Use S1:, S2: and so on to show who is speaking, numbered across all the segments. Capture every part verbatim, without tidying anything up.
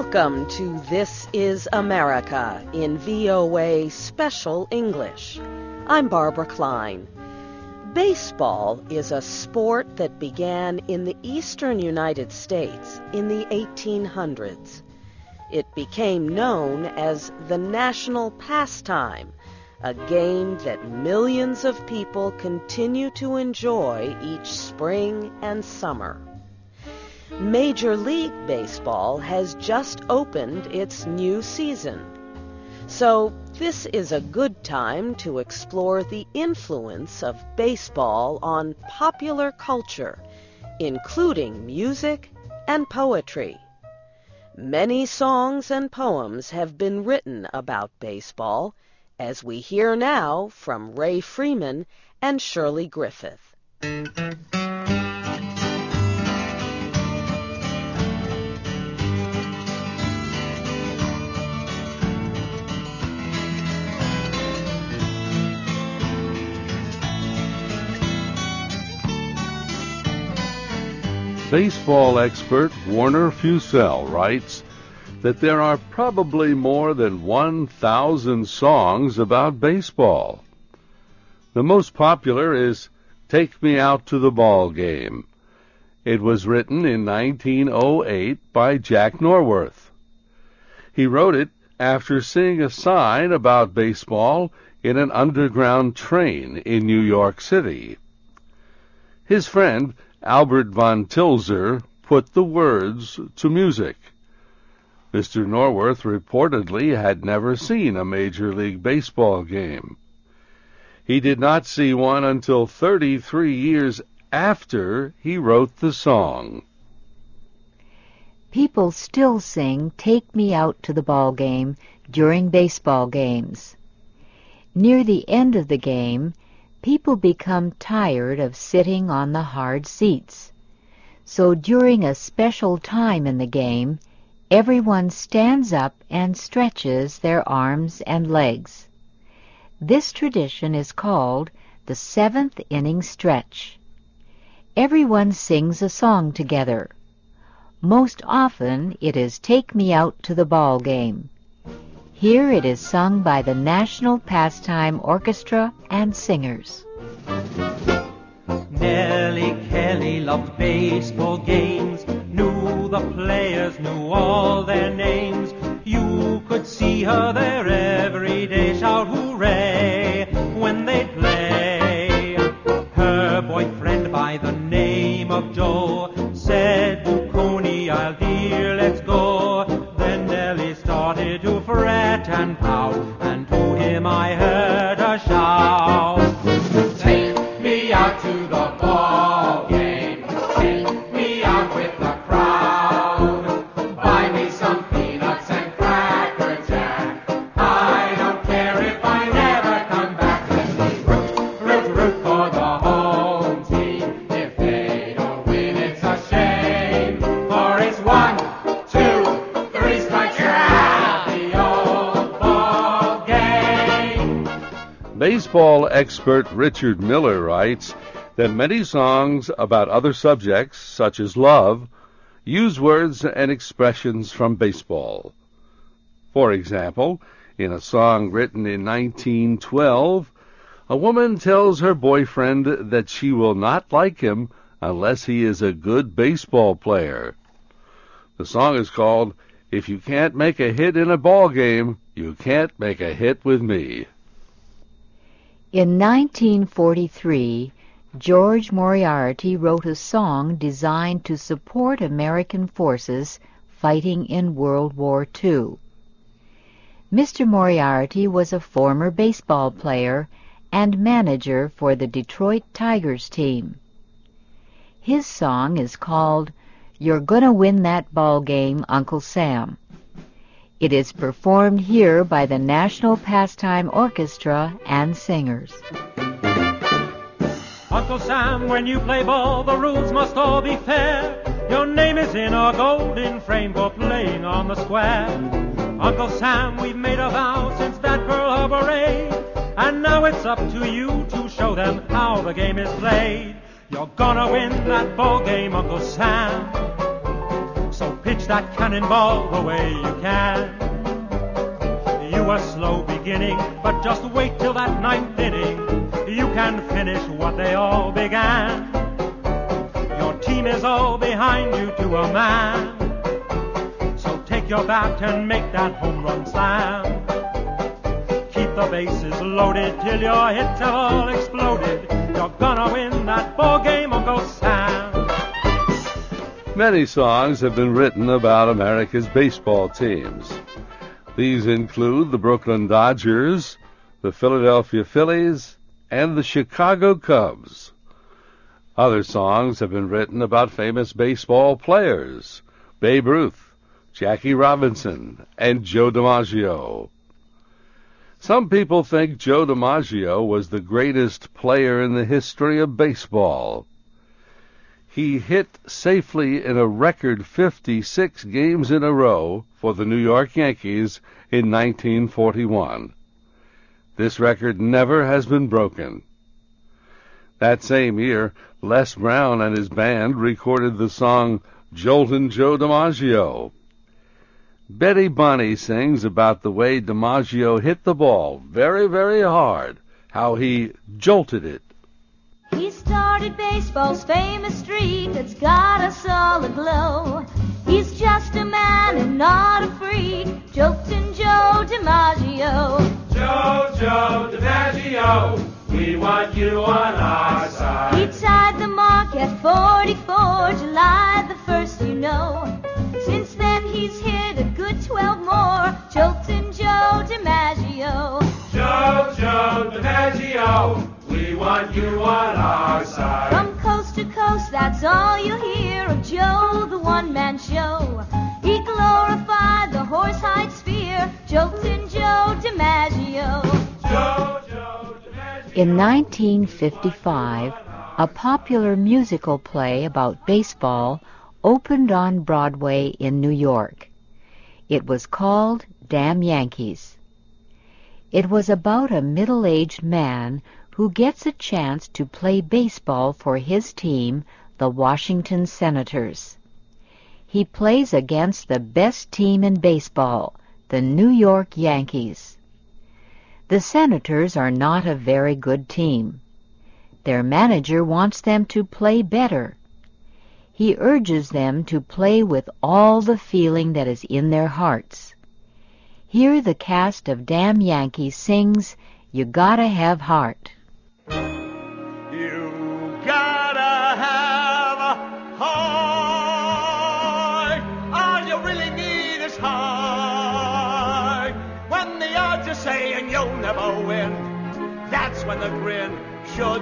S1: Welcome to This Is America in V O A Special English. I'm Barbara Klein. Baseball is a sport that began in the eastern United States in the eighteen hundreds. It became known as the national pastime, a game that millions of people continue to enjoy each spring and summer. Major League Baseball has just opened its new season. So this is a good time to explore the influence of baseball on popular culture, including music and poetry. Many songs and poems have been written about baseball, as we hear now from Ray Freeman and Shirley Griffith.
S2: Baseball expert Warner Fussell writes that there are probably more than one thousand songs about baseball. The most popular is Take Me Out to the Ball Game. It was written in nineteen oh eight by Jack Norworth. He wrote it after seeing a sign about baseball in an underground train in New York City. His friend Albert von Tilzer put the words to music. Mister Norworth reportedly had never seen a Major League Baseball game. He did not see one until thirty-three years after he wrote the song.
S3: People still sing Take Me Out to the Ball Game during baseball games. Near the end of the game, people become tired of sitting on the hard seats. So during a special time in the game, everyone stands up and stretches their arms and legs. This tradition is called the seventh inning stretch. Everyone sings a song together. Most often it is Take Me Out to the Ball Game. Here it is sung by the National Pastime Orchestra and singers.
S4: Nellie Kelly loved baseball games, knew the players, knew all their names. You could see her there every day, shout hooray when they'd play. Her boyfriend by the name of Joe said to Coney, I'll dear, let's go. Then Nellie started to fret and pout, and to him I heard her shout, take me out to the ball game, take me out with the crowd, buy me some peanuts and cracker jack, I don't care if I never come back. Let me root, root, root for the home team. If they don't win, it's a shame, for it's one, two, three strikes out the old ball game.
S2: Baseball expert Richard Miller writes that many songs about other subjects, such as love, use words and expressions from baseball. For example, in a song written in nineteen twelve, a woman tells her boyfriend that she will not like him unless he is a good baseball player. The song is called If You Can't Make a Hit in a Ball Game, You Can't Make a Hit with Me.
S3: In nineteen forty-three, George Moriarty wrote a song designed to support American forces fighting in World War Two. Mister Moriarty was a former baseball player and manager for the Detroit Tigers team. His song is called You're Gonna Win That Ball Game, Uncle Sam. It is performed here by the National Pastime Orchestra and singers.
S4: Uncle Sam, when you play ball, the rules must all be fair. Your name is in a golden frame for playing on the square. Uncle Sam, we've made a vow since that Pearl Harbor raid, and now it's up to you to show them how the game is played. You're gonna win that ball game, Uncle Sam. So pitch that cannonball the way you can. You were slow beginning, but just wait till that ninth inning. You can finish what they all began. Your team is all behind you to a man. So take your bat and make that home run slam. Keep the bases loaded till your hits have all exploded. You're gonna win that ball game, Uncle Sam.
S2: Many songs have been written about America's baseball teams. These include the Brooklyn Dodgers, the Philadelphia Phillies, and the Chicago Cubs. Other songs have been written about famous baseball players, Babe Ruth, Jackie Robinson, and Joe DiMaggio. Some people think Joe DiMaggio was the greatest player in the history of baseball. He hit safely in a record fifty-six games in a row for the New York Yankees in nineteen forty-one. This record never has been broken. That same year, Les Brown and his band recorded the song Joltin' Joe DiMaggio. Betty Bonney sings about the way DiMaggio hit the ball very, very hard, how he jolted it.
S5: He started baseball's famous streak that's got us all aglow. He's just a man and not a freak, Joltin' Joe DiMaggio.
S6: Joe, Joe DiMaggio, we want you on our side.
S5: He tied the mark at forty-four, July the first, you know. Since then he's hit a good twelve more, Joltin' Joe DiMaggio.
S6: Joe, Joe DiMaggio, we want you on our side.
S5: From coast to coast, that's all you hear of Joe, the one-man show. He glorified the horsehide sphere, Joltin' Joe DiMaggio.
S6: Joe, Joe DiMaggio.
S3: In nineteen fifty-five, a popular musical play about baseball opened on Broadway in New York. It was called Damn Yankees. It was about a middle-aged man who gets a chance to play baseball for his team, the Washington Senators. He plays against the best team in baseball, the New York Yankees. The Senators are not a very good team. Their manager wants them to play better. He urges them to play with all the feeling that is in their hearts. Here the cast of Damn Yankees sings, "You Gotta Have Heart."
S7: You gotta have a heart. All you really need is heart. When the odds are saying you'll never win, that's when the grin should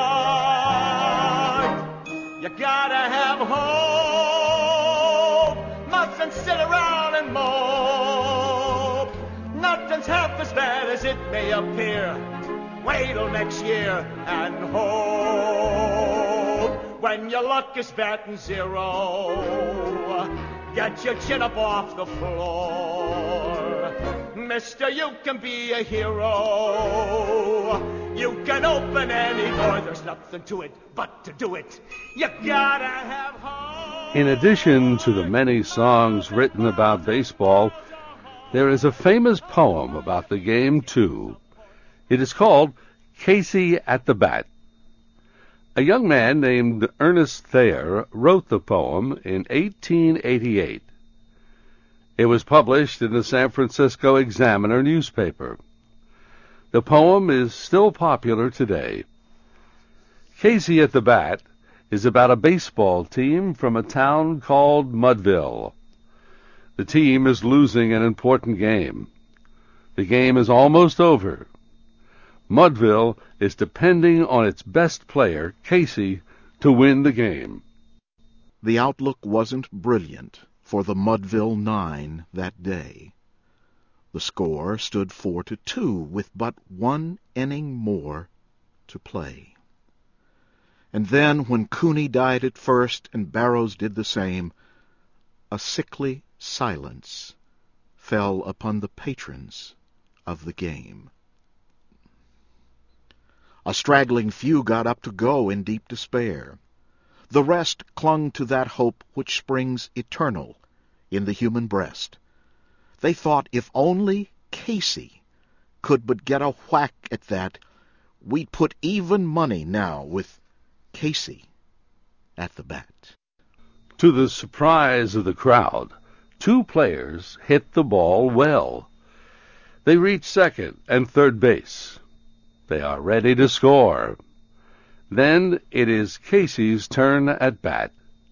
S7: start. You gotta have hope. Mustn't sit around and mope. Nothing's half as bad as it may appear. Wait till next year and hope. When your luck is batting zero, get your chin up off the floor. Mister, you can be a hero. You can open any door. There's nothing to it but to do it. You gotta have hope.
S2: In addition to the many songs written about baseball, there is a famous poem about the game, too. It is called Casey at the Bat. A young man named Ernest Thayer wrote the poem in eighteen eighty-eight. It was published in the San Francisco Examiner newspaper. The poem is still popular today. Casey at the Bat is about a baseball team from a town called Mudville. The team is losing an important game. The game is almost over. Mudville is depending on its best player, Casey, to win the game.
S8: The outlook wasn't brilliant for the Mudville Nine that day. The score stood four to two with but one inning more to play. And then, when Cooney died at first and Barrows did the same, a sickly silence fell upon the patrons of the game. A straggling few got up to go in deep despair. The rest clung to that hope which springs eternal in the human breast. They thought if only Casey could but get a whack at that, we'd put even money now with Casey at the bat.
S2: To the surprise of the crowd, two players hit the ball well. They reach second and third base. They are ready to score. Then it is Casey's turn at bat.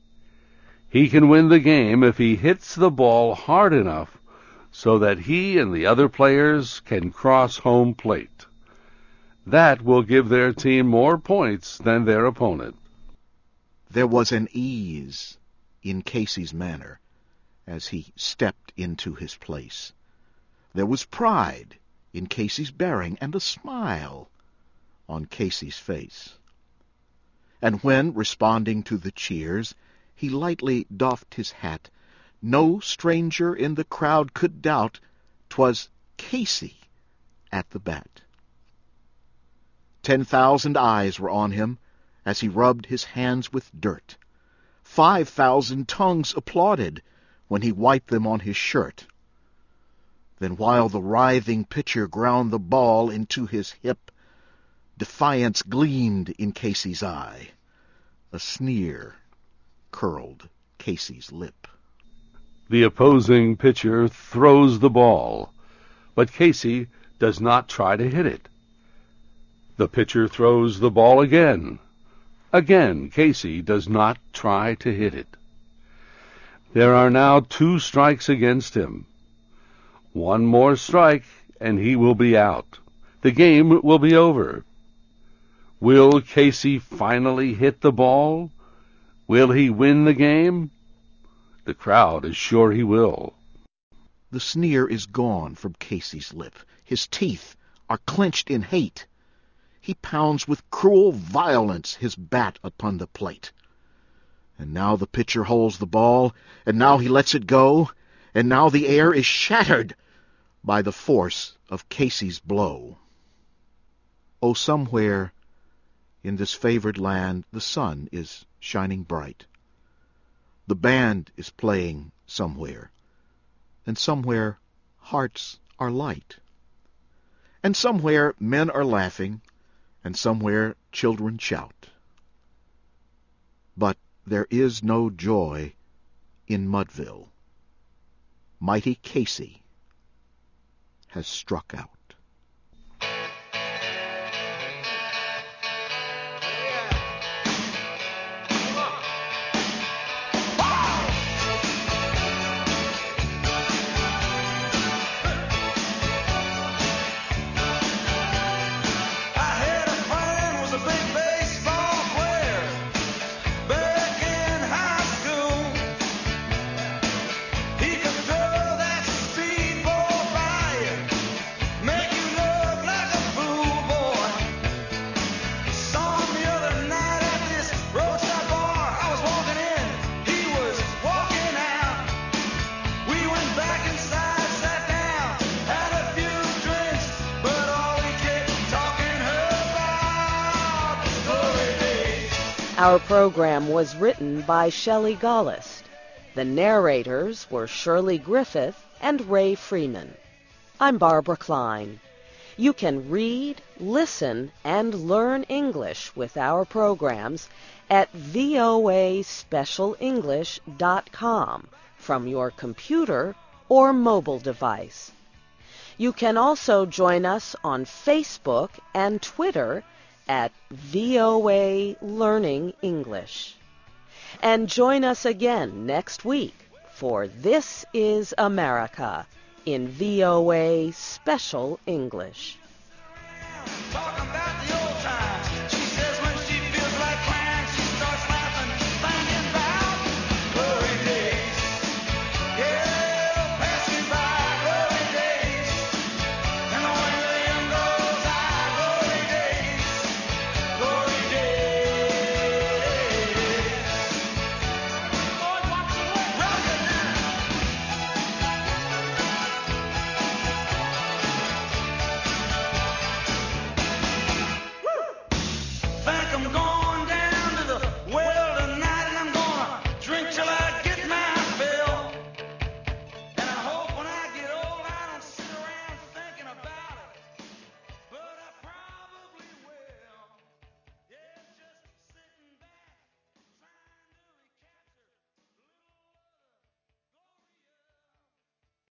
S2: He can win the game if he hits the ball hard enough so that he and the other players can cross home plate. That will give their team more points than their opponent.
S8: There was an ease in Casey's manner as he stepped into his place. There was pride in Casey's bearing and a smile on Casey's face. And when, responding to the cheers, he lightly doffed his hat, no stranger in the crowd could doubt 'twas Casey at the bat. Ten thousand eyes were on him as he rubbed his hands with dirt. Five thousand tongues applauded when he wiped them on his shirt. Then while the writhing pitcher ground the ball into his hip, defiance gleamed in Casey's eye. A sneer curled Casey's lip.
S2: The opposing pitcher throws the ball, but Casey does not try to hit it. The pitcher throws the ball again. Again, Casey does not try to hit it. There are now two strikes against him. One more strike, and he will be out. The game will be over. Will Casey finally hit the ball? Will he win the game? The crowd is sure he will.
S8: The sneer is gone from Casey's lip. His teeth are clenched in hate. He pounds with cruel violence his bat upon the plate. And now the pitcher holds the ball, and now he lets it go, and now the air is shattered by the force of Casey's blow. Oh, somewhere in this favored land the sun is shining bright. The band is playing somewhere, and somewhere hearts are light. And somewhere men are laughing, and somewhere children shout. But there is no joy in Mudville. Mighty Casey has struck out.
S1: Our program was written by Shelley Gollust. The narrators were Shirley Griffith and Ray Freeman. I'm Barbara Klein. You can read, listen, and learn English with our programs at V O A special english dot com from your computer or mobile device. You can also join us on Facebook and Twitter at V O A Learning English. And join us again next week for This is America in V O A Special English.